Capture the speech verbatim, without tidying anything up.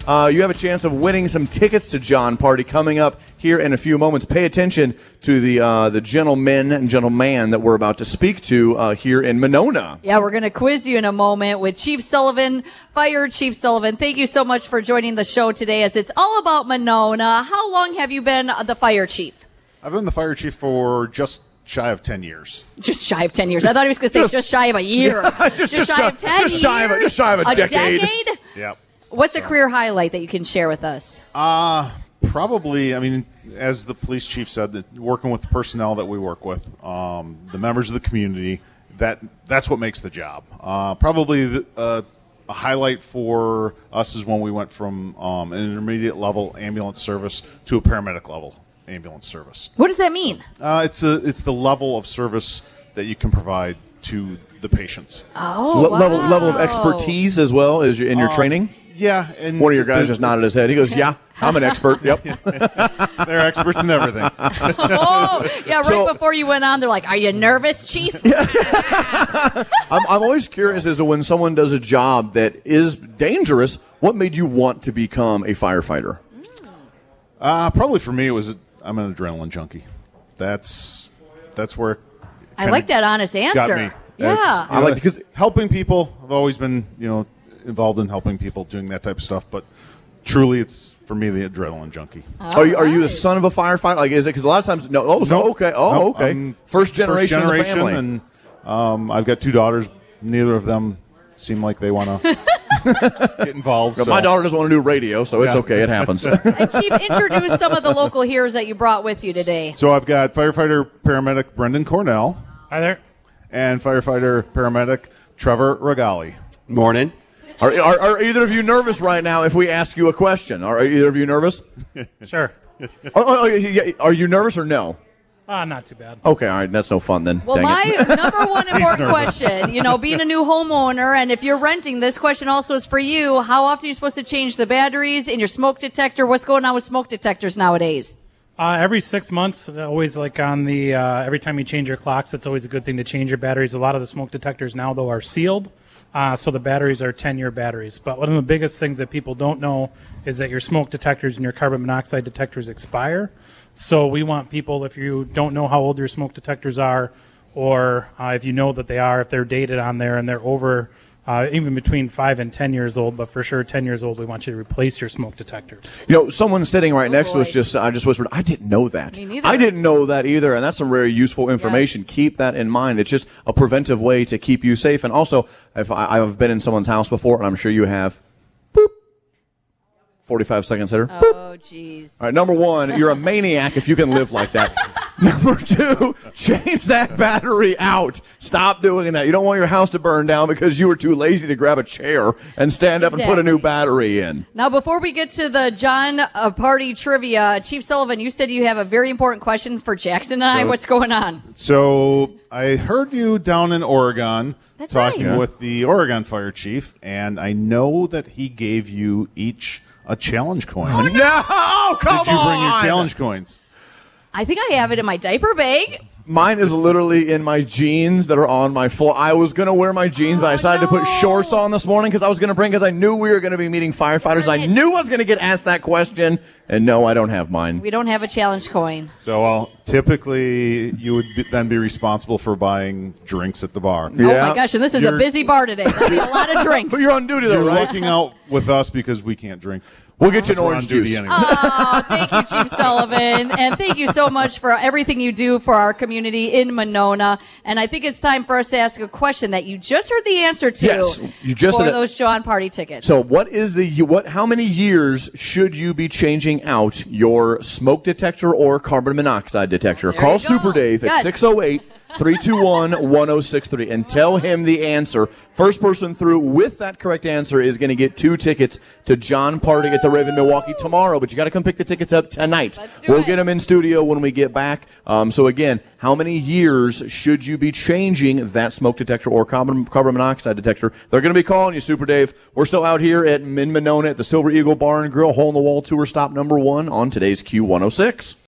uh, you have a chance of winning some tickets to John Party coming up here in a few moments. Pay attention to the uh, the gentleman and gentleman that we're about to speak to uh, here in Monona. Yeah, we're going to quiz you in a moment with Chief Sullivan, Fire Chief Sullivan. Thank you so much for joining the show today, as it's all about Monona. How long have you been the Fire Chief? I've been the Fire Chief for just shy of ten years. Just shy of ten years. I thought he was going to say just, just shy of a year. Yeah, just, just, just shy of ten just years. Shy of a, just shy of a, a decade. decade? Yep. What's a career highlight that you can share with us? Uh, probably, I mean, as the police chief said, that working with the personnel that we work with, um, the members of the community, that that's what makes the job. Uh, probably the, uh, a highlight for us is when we went from um, an intermediate level ambulance service to a paramedic level ambulance service. What does that mean? Uh, it's the it's the level of service that you can provide to the patients. Oh, Le- wow. level level of expertise as well as your, in your Uh, training. Yeah, and One of your guys the- just nodded his head. He goes, "Yeah, I'm an expert." Yep. They're experts in everything. Oh, yeah, right So- before you went on, they're like, are you nervous, Chief? I'm, I'm always curious as to when someone does a job that is dangerous, what made you want to become a firefighter? Uh, probably for me, it was I'm an adrenaline junkie. That's that's where. it I kinda like that honest answer. Got me. Yeah. It's, you I know, like because helping people. I've always been, you know, involved in helping people, doing that type of stuff. But truly, it's for me the adrenaline junkie. are you are you the right. son of a firefighter? Like, is it because a lot of times no? Oh, so Nope. okay. Oh, Nope. okay. I'm First generation, First generation, of the family. and um, I've got two daughters. Neither of them seem like they want to get involved. But so. my daughter doesn't want to do radio, so it's Yeah. okay. It happens. And Chief, introduce some of the local heroes that you brought with you today. So I've got firefighter paramedic Brendan Cornell Hi there. and firefighter paramedic Trevor Regali. Morning. Are, are, are either of you nervous right now if we ask you a question? Are either of you nervous? Sure. oh, oh, oh, yeah, are you nervous or no? Ah, not too bad. Okay, all right. That's no fun then. Well, Dang my it. number one important nervous. question, you know, being a new homeowner, and if you're renting, this question also is for you. How often are you supposed to change the batteries in your smoke detector? What's going on with smoke detectors nowadays? Uh, every six months, always like on the, uh, every time you change your clocks, it's always a good thing to change your batteries. A lot of the smoke detectors now, though, are sealed. Uh, so the batteries are ten-year batteries. But one of the biggest things that people don't know is that your smoke detectors and your carbon monoxide detectors expire. So we want people, if you don't know how old your smoke detectors are, or uh, if you know that they are, if they're dated on there and they're over uh, even between five and ten years old, but for sure ten years old, we want you to replace your smoke detectors. You know, someone sitting right next to us boy. just I just whispered, I didn't know that. Me neither. I didn't know that either, and that's some very useful information. Yes. Keep that in mind. It's just a preventive way to keep you safe. And also, if I, I've been in someone's house before, and I'm sure you have, boop, forty-five seconds later, boop. Oh, jeez. All right, number one, you're a maniac if you can live like that. Number two, change that battery out. Stop doing that. You don't want your house to burn down because you were too lazy to grab a chair and stand up and put a new Exactly. battery in. Now, before we get to the John uh, Party trivia, Chief Sullivan, you said you have a very important question for Jackson and I. So- What's going on? So I heard you down in Oregon That's talking right. with the Oregon fire chief, and I know that he gave you each a challenge coin. No, come Did you bring your on! challenge coins? I think I have it in my diaper bag. Mine is literally in my jeans that are on my floor. I was going to wear my jeans, but I Oh, decided to put no. shorts on this morning because I was going to bring, because I knew we were going to be meeting firefighters. I Darn it. knew I was going to get asked that question, and no, I don't have mine. We don't have a challenge coin. So uh, typically, you would be, then be responsible for buying drinks at the bar. Oh, Yeah. my gosh, and this is a You're- busy bar today. That'll be a lot of drinks. But you're on duty, though, You're right? looking out with us because we can't drink. We'll get you an We're on orange duty juice. anyway. Oh, thank you, Chief Sullivan. And thank you so much for everything you do for our community in Monona. And I think it's time for us to ask a question that you just heard the answer to Yes, you just for said it. those John Party tickets. So what is the what? How many years should you be changing out your smoke detector or carbon monoxide detector? There Call you go. Super Dave at Yes. six oh eight, three two one, one oh six three and tell him the answer. First person through with that correct answer is going to get two tickets to John Party at the Raven Milwaukee tomorrow. But you got to come pick the tickets up tonight. Let's do We'll it. get them in studio when we get back. Um, so again, how many years should you be changing that smoke detector or carbon, carbon monoxide detector? They're going to be calling you, Super Dave. We're still out here at Min Monona at the Silver Eagle Bar and Grill, Hole in the Wall Tour stop number one on today's Q one oh six.